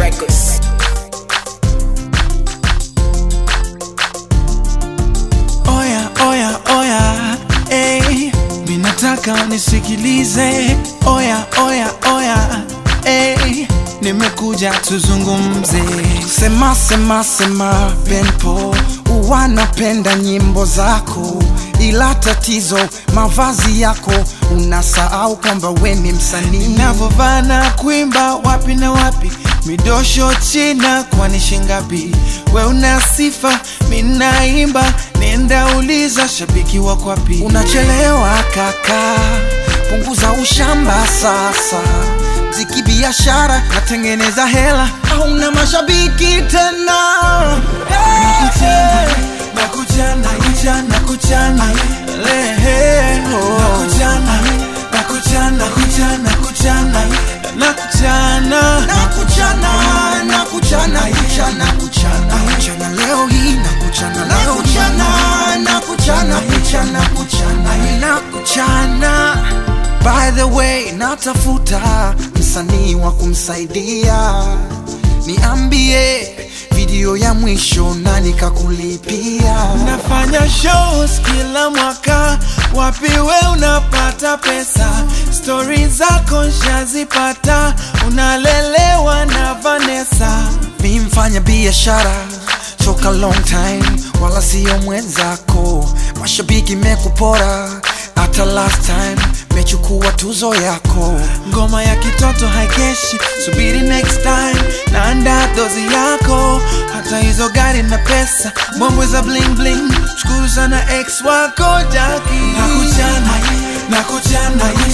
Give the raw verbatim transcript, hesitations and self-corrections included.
Records. Oya, oya, oya, ey, minataka nisikilize. Oya, oya, oya, ey, nimekuja tuzungumze. Sema, sema, sema, Benpo, wanapenda nyimbo zako, ila tatizo mavazi yako, unasahau kwamba we ni msanii. Navovana kuimba wapi na wapi, midosho china kwani shingapi? We una sifa, minaimba, nenda uliza shabiki wako wapi. Unachelewa kaka, punguza ushamba sasa. Mziki biashara, natengeneza hela, hauna mashabiki tena. Nakujana, nakujana, nakujana, nakujana, nakujana, nakujana, nakujana, nakujana, nakujana, nakujana, nakujana, nakujana leo hii, nakujana leo nakujana, nakujana, nakujana, nakujana. By the way, natafuta msanii wa kumsaidia, niambie video ya mwisho na nikakulipia. Nafanya shows kila mwaka, wapi we unapata pesa? Stories zako nshazipata, unalelewa na Vanessa. Mi mfanya biashara toka long time, wala siyo mwenzako. Mashabiki mekupora, hata last time mechukua tuzo yako. Ngoma ya kitoto haikeshi, subiri next time, naanda dozi yako. Hata hizo gari na pesa, mbwembwe za bling bling, shukuru sana ex wako Jackie. Nakujana, nakujana,